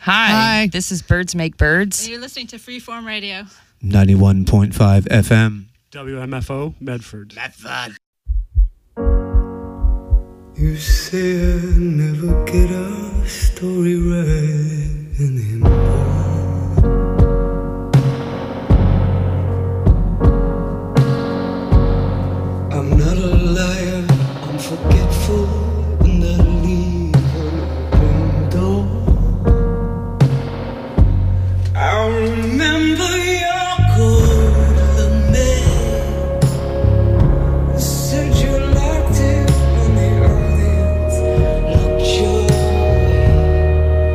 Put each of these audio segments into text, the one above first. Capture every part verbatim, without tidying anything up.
Hi. Hi. This is Birds Make Birds. And you're listening to Freeform Radio. ninety-one point five F M. W M F O, Medford. Medford. You say I never get a story right anymore. I'm not a liar, I'm forgetful, and I leave an open door. I remember your golden name. You said you liked it when the audience looked your way.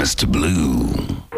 Mister Blue.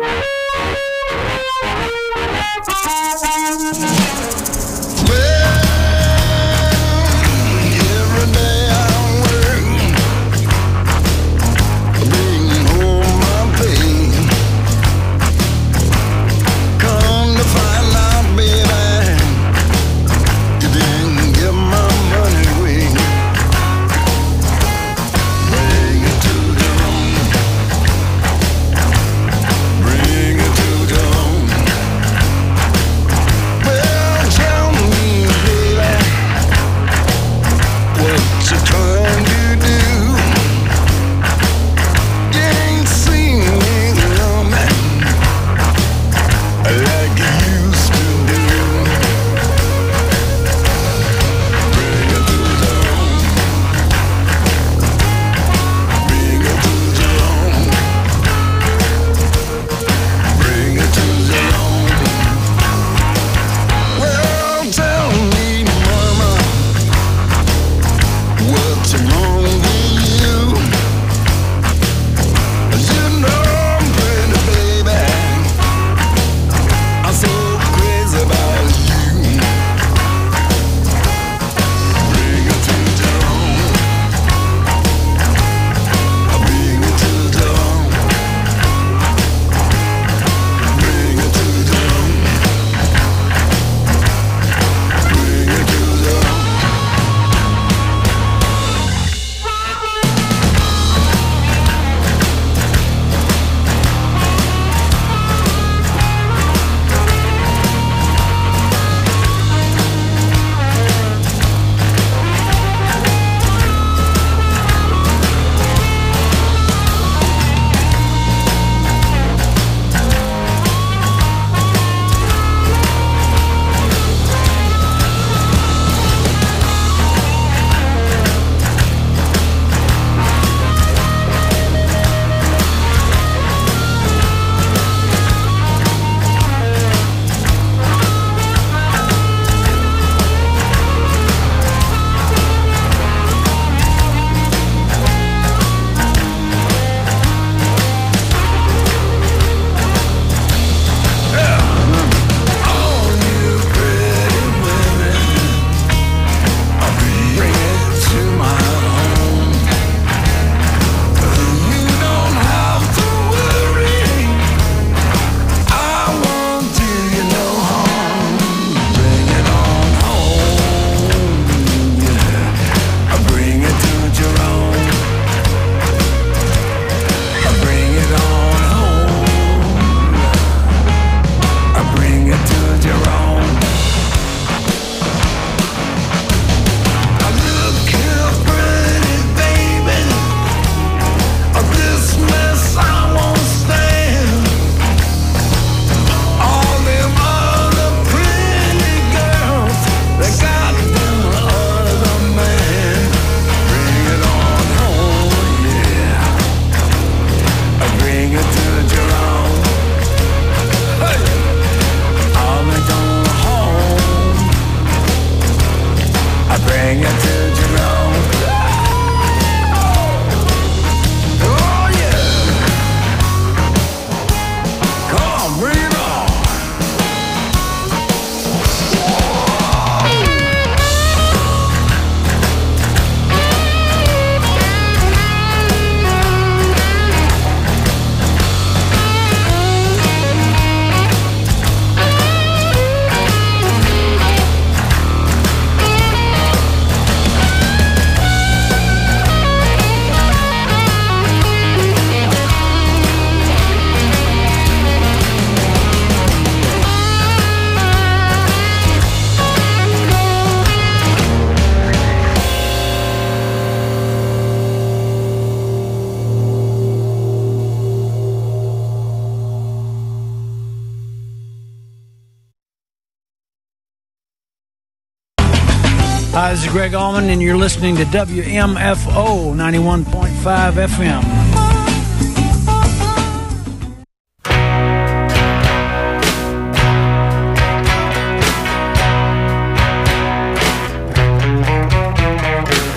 Hi, this is Greg Allman, and you're listening to W M F O ninety-one point five F M.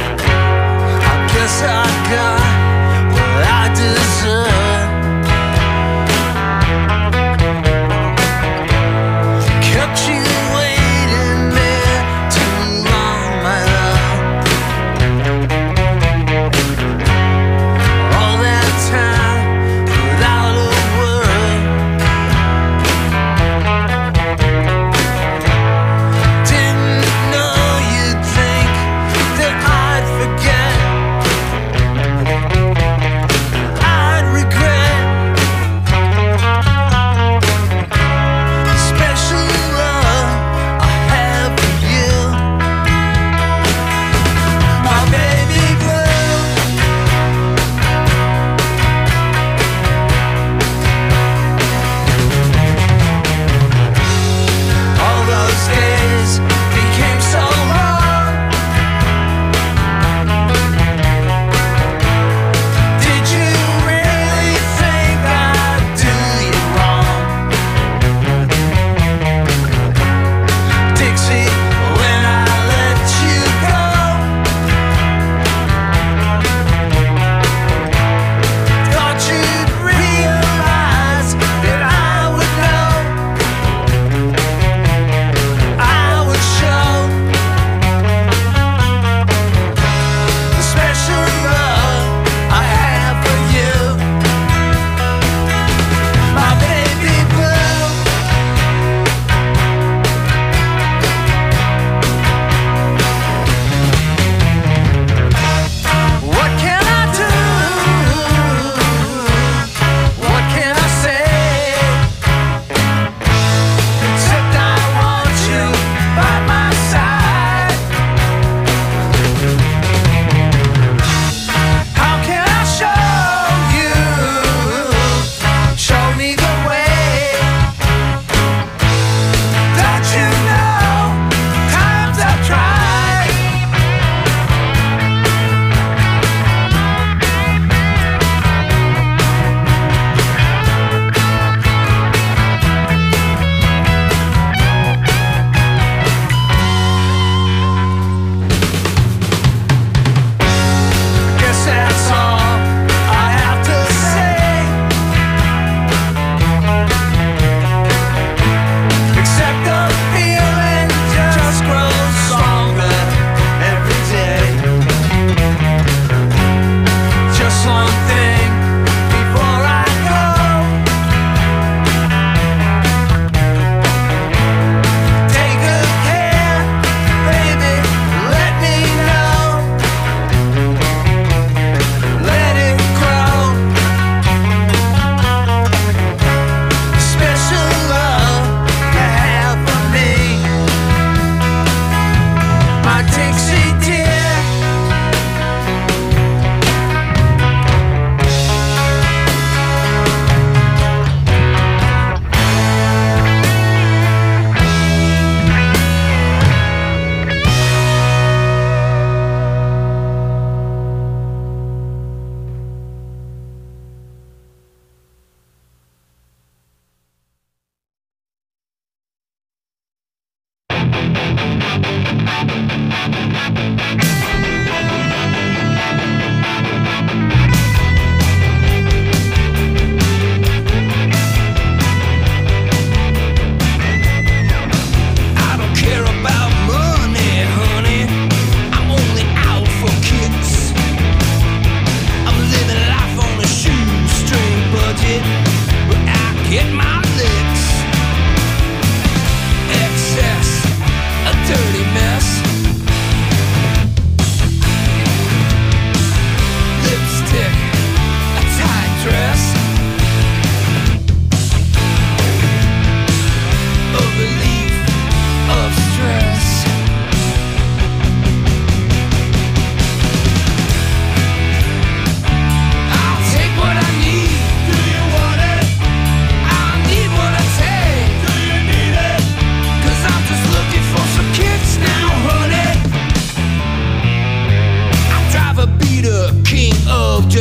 I guess I got what I deserve.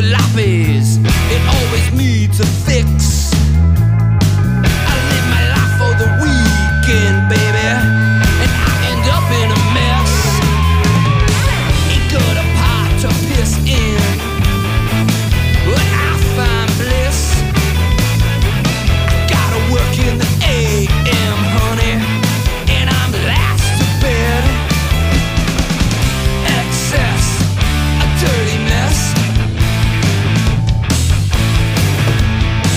jalopies. It always needs a fix. I live my life for the weekend, baby, and I end up in a mess. Ain't got a pot to piss in, but I find bliss. I gotta work in the A M, honey, and I'm last to bed. Excess, a dirty mess.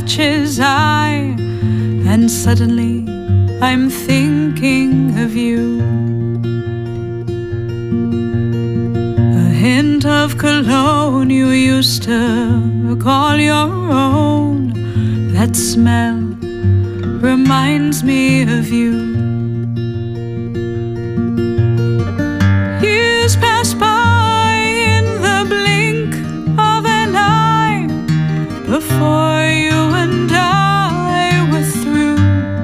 catch his eye, and suddenly I'm thinking of you. A hint of cologne you used to call your own, that smell reminds me of you. Years pass by in the blink of an eye before you and I were through.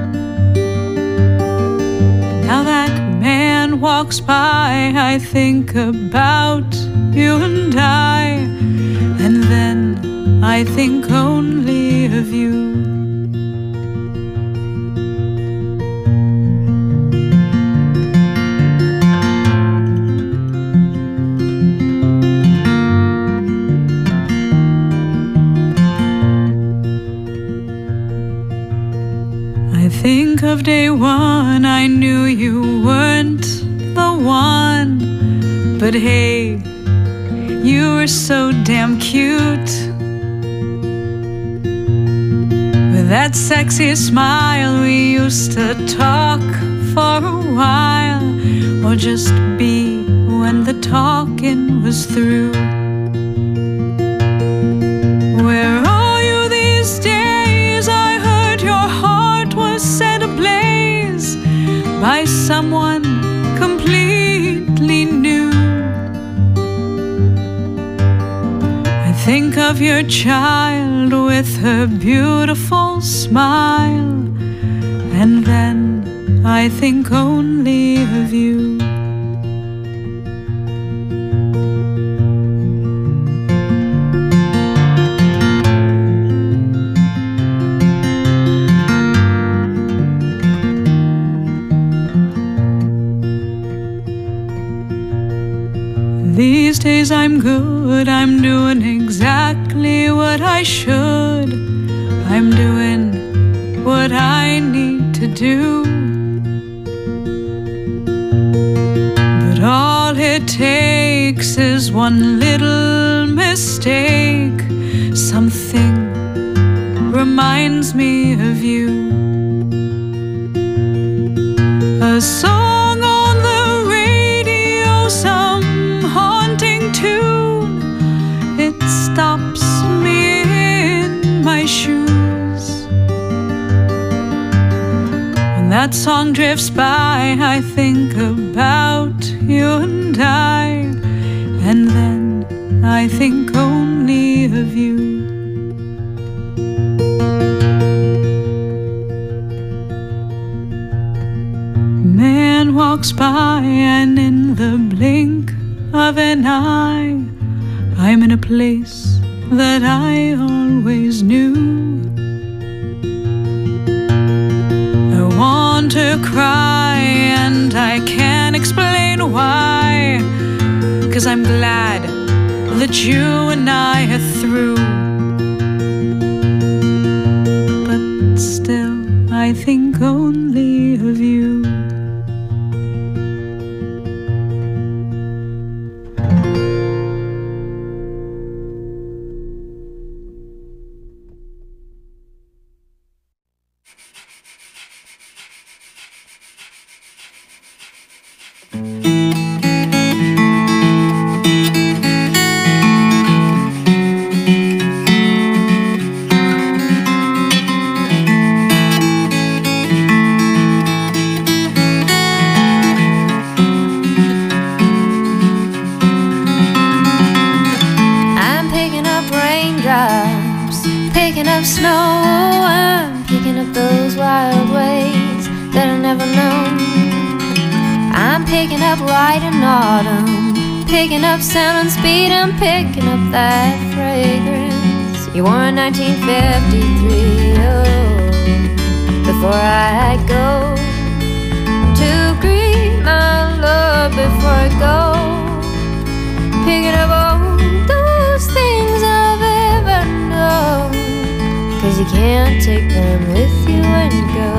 Now that man walks by, I think about you and I, and then I think only of you. Think of day one, I knew you weren't the one, but hey, you were so damn cute. With that sexy smile, we used to talk for a while, or just be when the talking was through. Where are you these days? I heard your heart was set ablaze by someone completely new. I think of your child with her beautiful smile, and then I think only of you. These days I'm good, I'm doing exactly what I should. I'm doing what I need to do. But all it takes is one little mistake. Something reminds me of you. A song on the radio, some haunting tune, it stops me in my shoes. When that song drifts by, I think about you and I, and then I think only of you. Man walks by, and in the blink of an eye, I'm in a place that I always knew. I want to cry, and I can't explain why, 'cause I'm glad that you and I are through. But still, I think only of you. Picking up sound and speed, I'm picking up that fragrance. You wore in nineteen fifty-three, oh, before I go to greet my love, before I go, picking up all those things I've ever known, 'cause you can't take them with you when you go.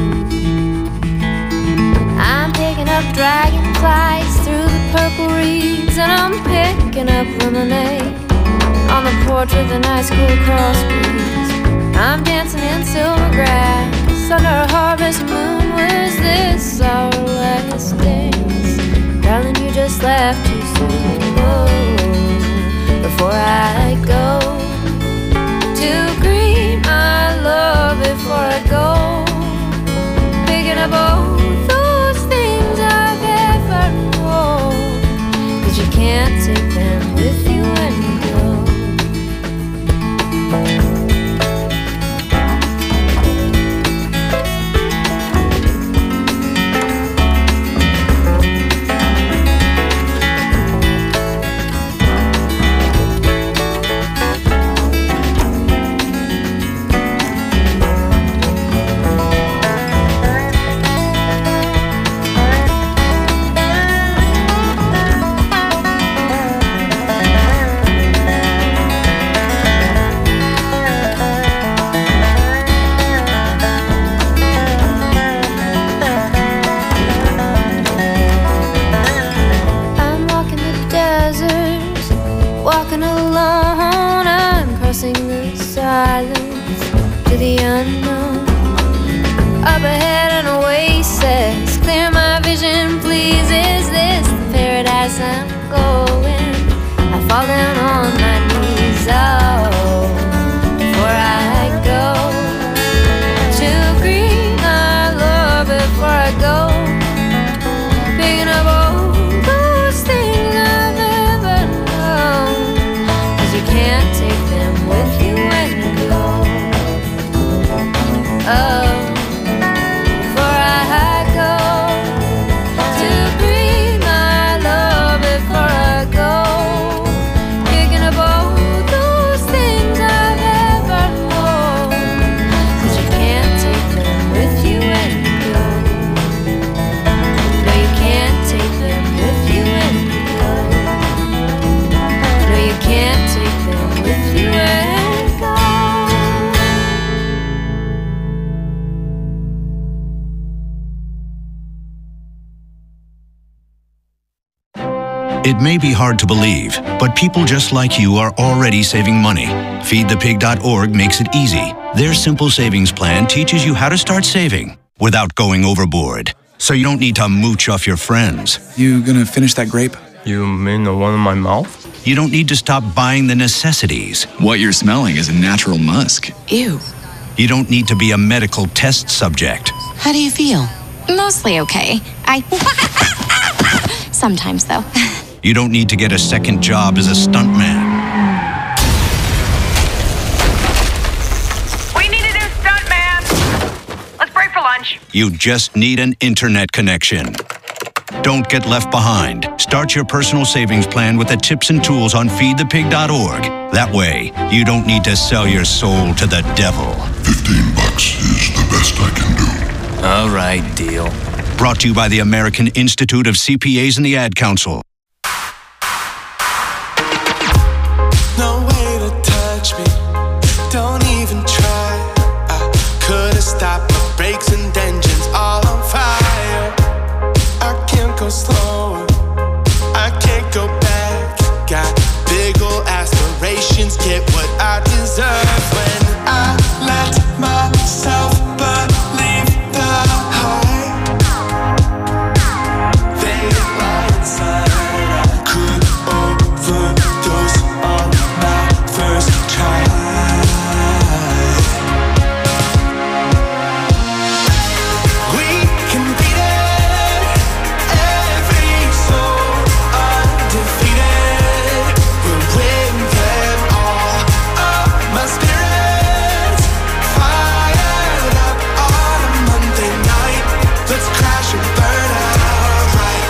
I'm picking up dragonflies through the purple reeds, and I'm picking up lemonade on the porch with an ice cool cross breeze. I'm dancing in silver grass under a harvest moon. Was this our last dance? Darling, you just left too soon. Oh, before I go to greet my love, before I go picking up all those things I've ever known, 'cause you can't take them with you when you go. To the unknown, up ahead an oasis, clear my vision please. Is this the paradise I'm going? I fall down on my knees. Oh, before I go to greet my love, before I go picking up all those things I've ever known, 'cause you can't take them with you when you go. Oh, before I go to breathe my love, before I go picking up all those things I've ever known, 'cause you can't take them with you when you go. No, you can't take them with you when you go. No, you can't take them with you when you go. It may be hard to believe, but people just like you are already saving money. feed the pig dot org makes it easy. Their simple savings plan teaches you how to start saving without going overboard, so you don't need to mooch off your friends. You gonna finish that grape? You mean the one in my mouth? You don't need to stop buying the necessities. What you're smelling is a natural musk. Ew. You don't need to be a medical test subject. How do you feel? Mostly okay. I... Sometimes, though. You don't need to get a second job as a stuntman. We need a new stuntman. Let's break for lunch. You just need an internet connection. Don't get left behind. Start your personal savings plan with the tips and tools on feed the pig dot org. That way, you don't need to sell your soul to the devil. Fifteen bucks is the best I can do. All right, deal. Brought to you by the American Institute of C P As and the Ad Council. No way to touch me, don't even try. I could've stopped my brakes and engines all on fire. I can't go slower, I can't go back. Got big ol' aspirations, get what I deserve. When I let myself believe the hype, they lie inside. I could overdose on my first try. We can beat it, every soul undefeated. We'll win them all. Oh, my spirit's fired up on a Monday night. Let's crash and burn out right.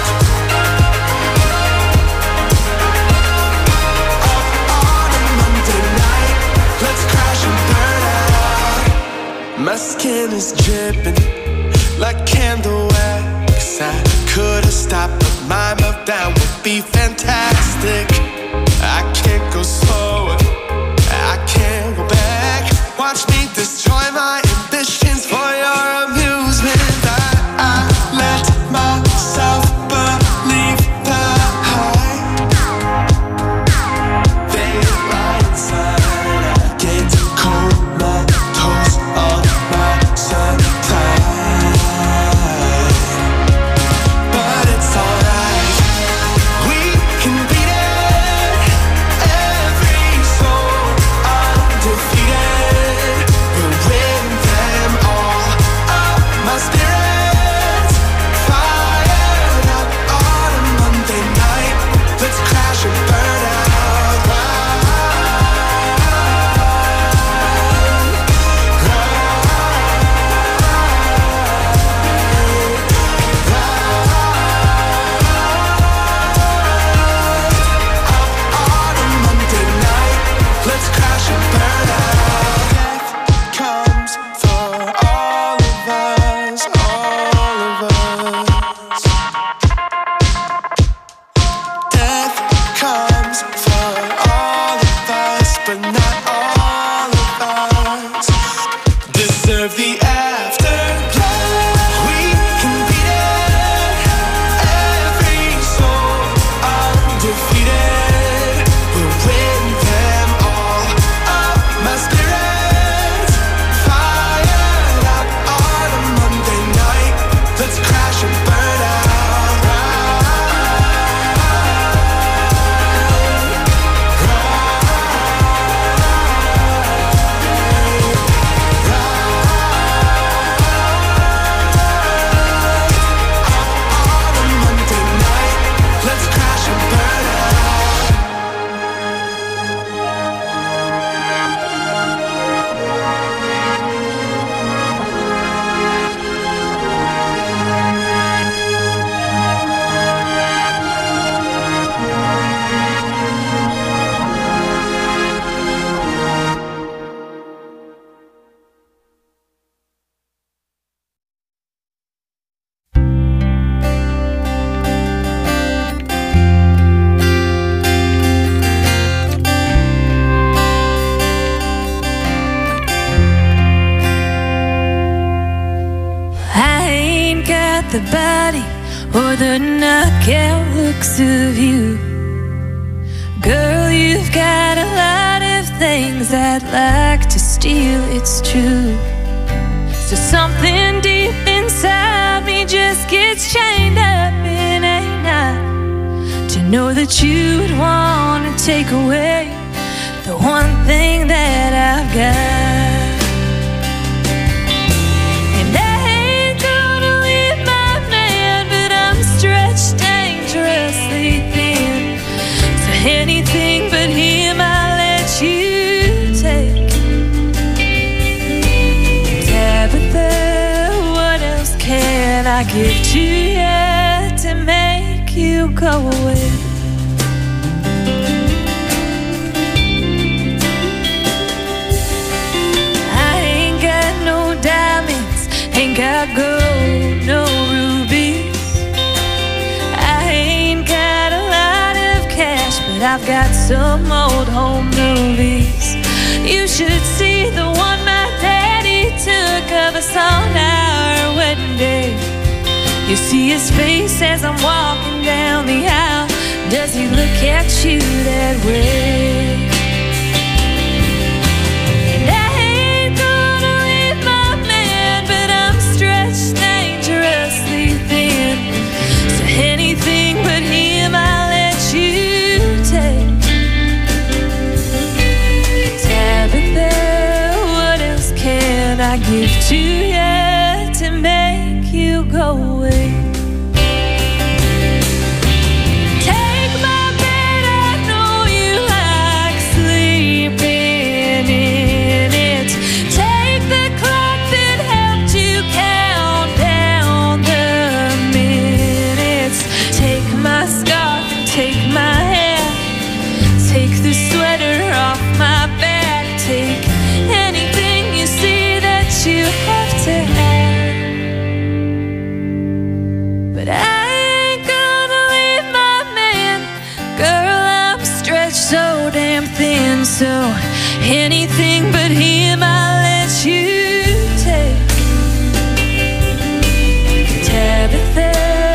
Up on a Monday night. Let's crash and burn out. My skin is dripping like candle wax. I could've stopped, but my meltdown would be fantastic. I can't go slower, I can't go back. Watch me destroy my ambitions for your amusement. I, I let myself believe the hype. They lie inside. I get cold, my the body or the knockout looks of you. Girl, you've got a lot of things I'd like to steal, it's true. So something deep inside me just gets chained up in a knot, to know that you would want to take away the one thing that I've got. And I ain't gonna leave my man, but I'm stretched dangerously thin. So anything but him I'll let you take. Tabitha, what else can I give to you to make you go away? Ain't got gold, no rubies. I ain't got a lot of cash, but I've got some old home movies. You should see the one my daddy took of us on our wedding day. You see his face as I'm walking down the aisle. Does he look at you that way? Anything but him I'll let you take. Tabitha, what else can I give to you to make you go away? Take my bed, I know you like sleeping in it. Take the clock that helped you count down the minutes. Take my scarf and take my hair. Take the sweater off my back. Take anything you see that you have to have. But I ain't gonna leave my man. Girl, I'm stretched so damn thin. So anything but him I'll let you take. Tabitha,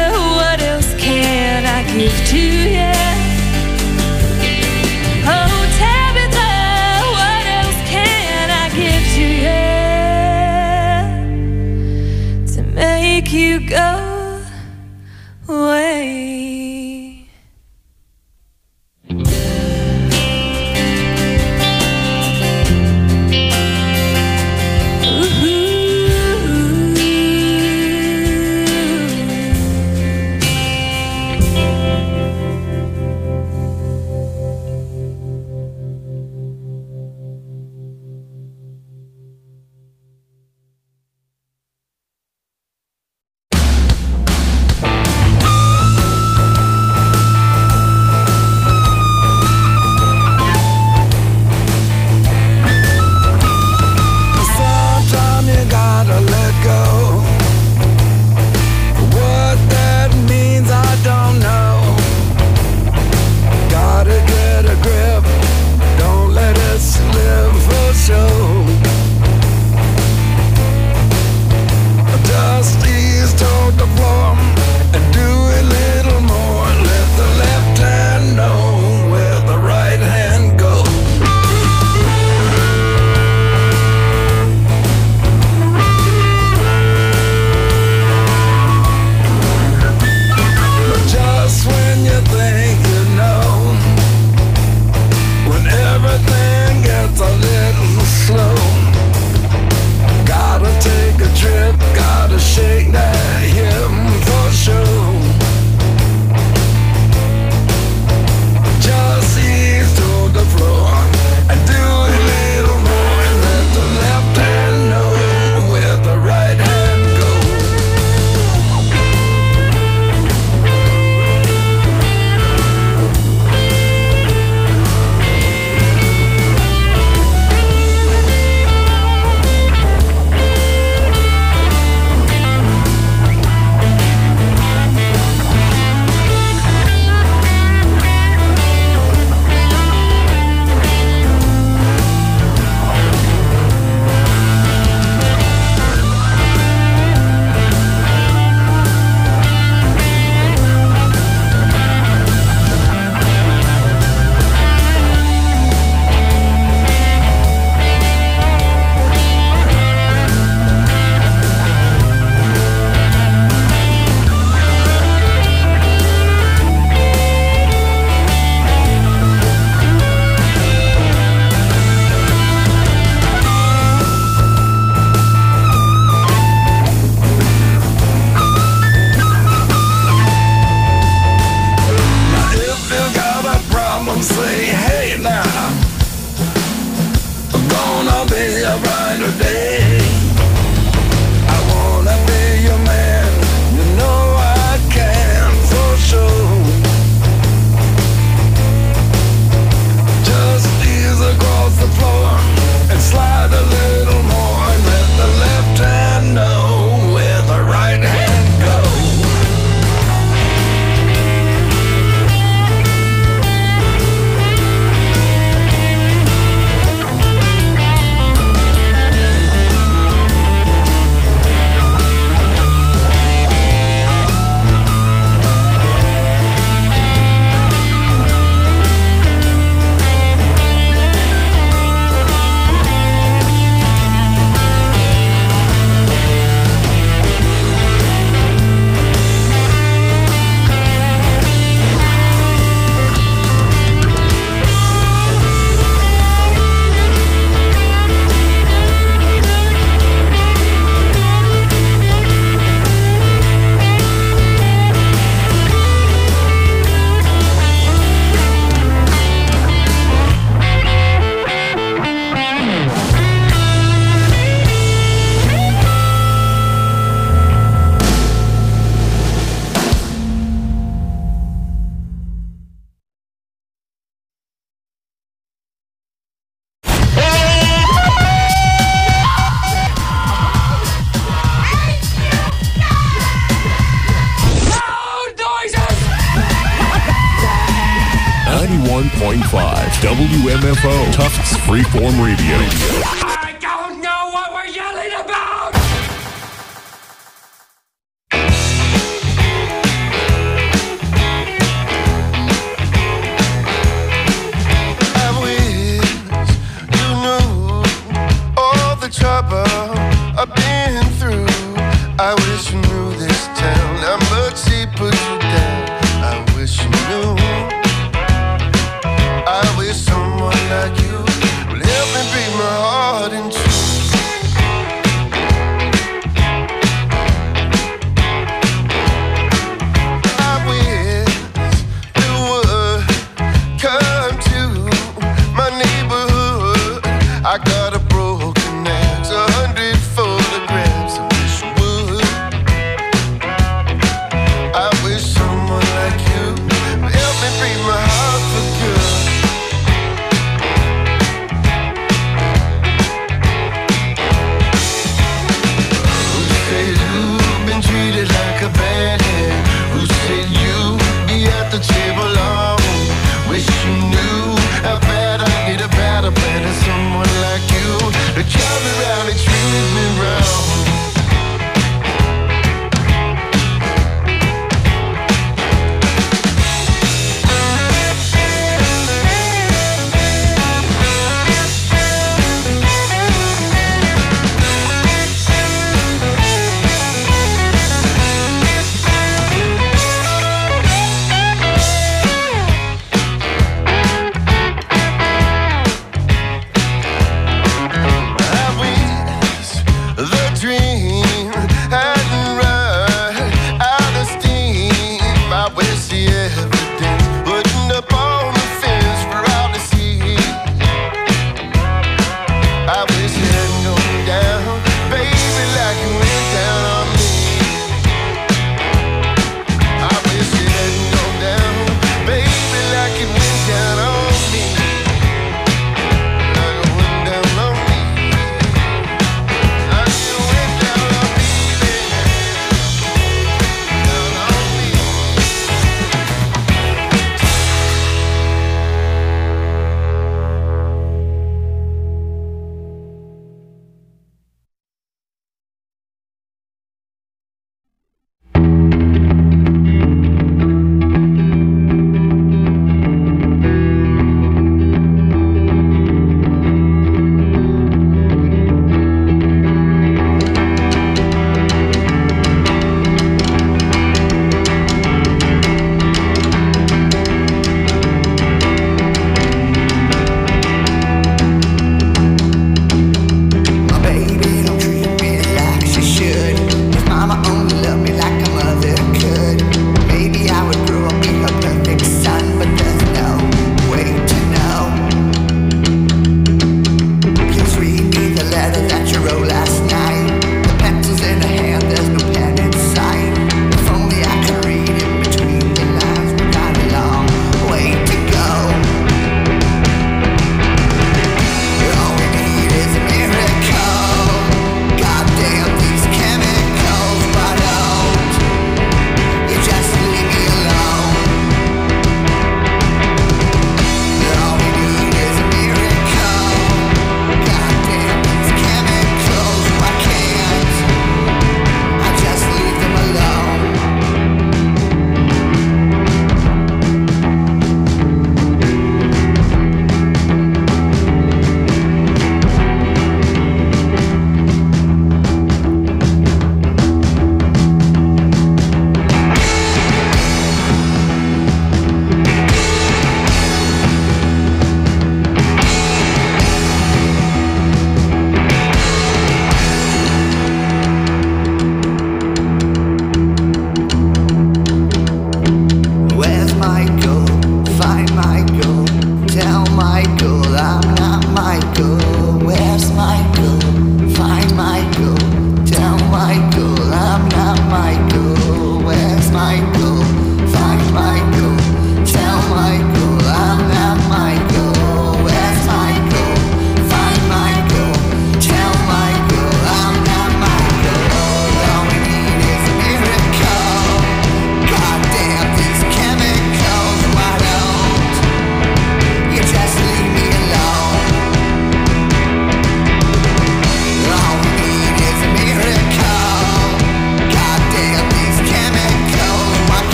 give to you. Oh, Tabitha, what else can I give to you to make you go away? point five W M F O, Tufts Freeform Radio. I don't know what we're yelling about! I wish you knew all the trouble I've been through. I wish you knew this town, how much he put you down. I wish you knew. I wish someone like you would help me break my heart in two. I wish you would come to my neighborhood. I got a broken axe, a hundred photographs. I wish you would.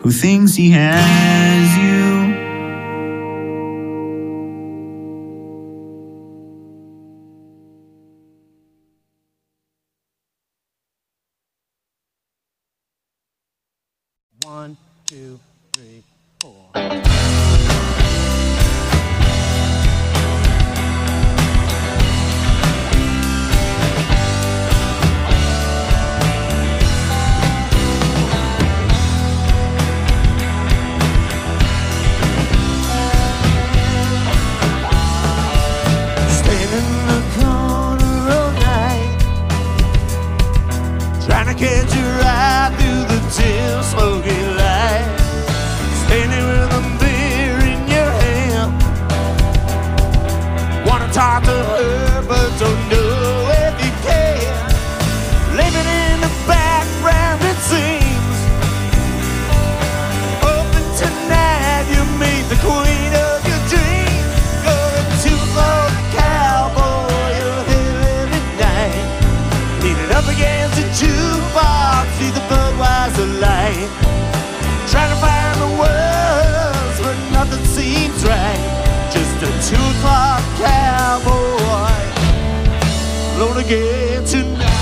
who thinks he has you. One, two, three, four. Catch your eye through the dim smoky light, standing with a beer in your hand. Wanna talk to her, but don't know if you can. Living in the background, it seems. Hoping tonight you meet the queen of your dreams. Going to the cowboy, you're here every night, leaning up against a jukebox, see the Budweiser light, trying to find the words, but nothing seems right. Just a two o'clock cowboy, alone again tonight.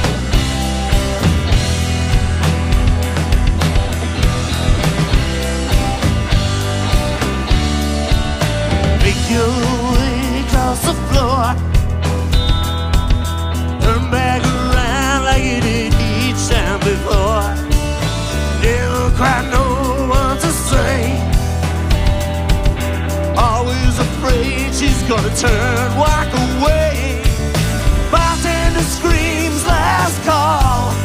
Make your way across the floor, turn back around like you did each time before. Never quite know what to say, always afraid she's gonna turn, walk away. Bartender screams last call,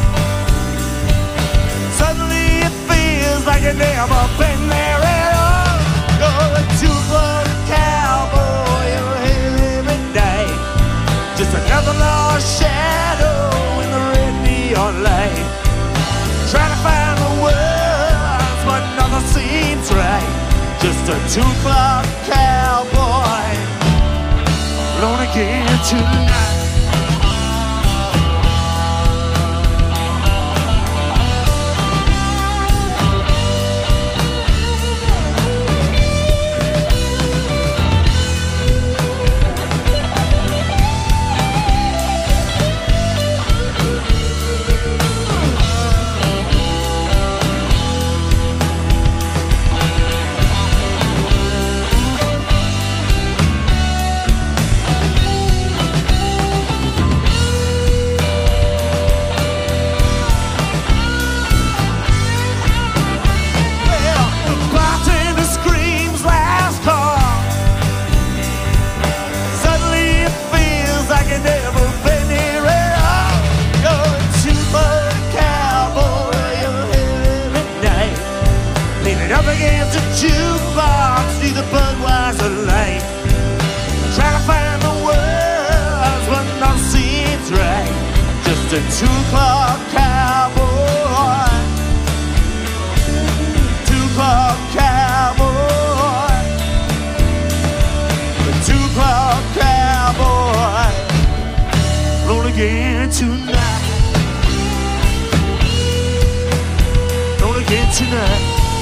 suddenly it feels like you've never been there at all. You're a two-foot cowboy, you're here every night, just another lost shadow in the red neon light, trying to find the words, but nothing seems right. Just a two o'clock cowboy, alone again tonight. Jukebox, see the Budweiser light, trying to find the words, but nothing seems right. Just a two o'clock cowboy, two o'clock cowboy, a two o'clock cowboy, roll again tonight, roll again tonight.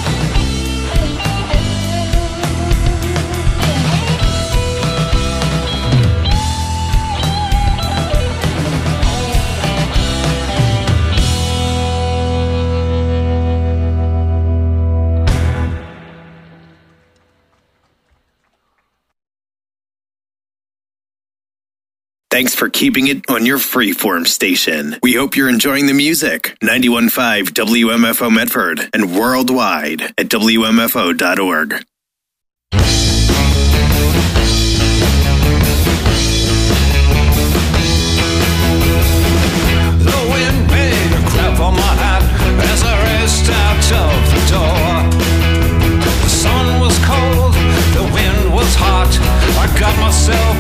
Thanks for keeping it on your freeform station. We hope you're enjoying the music. ninety-one point five W M F O Medford and worldwide at W M F O dot org. The wind made a crap on my hat as I raced out of the door. The sun was cold, the wind was hot. I got myself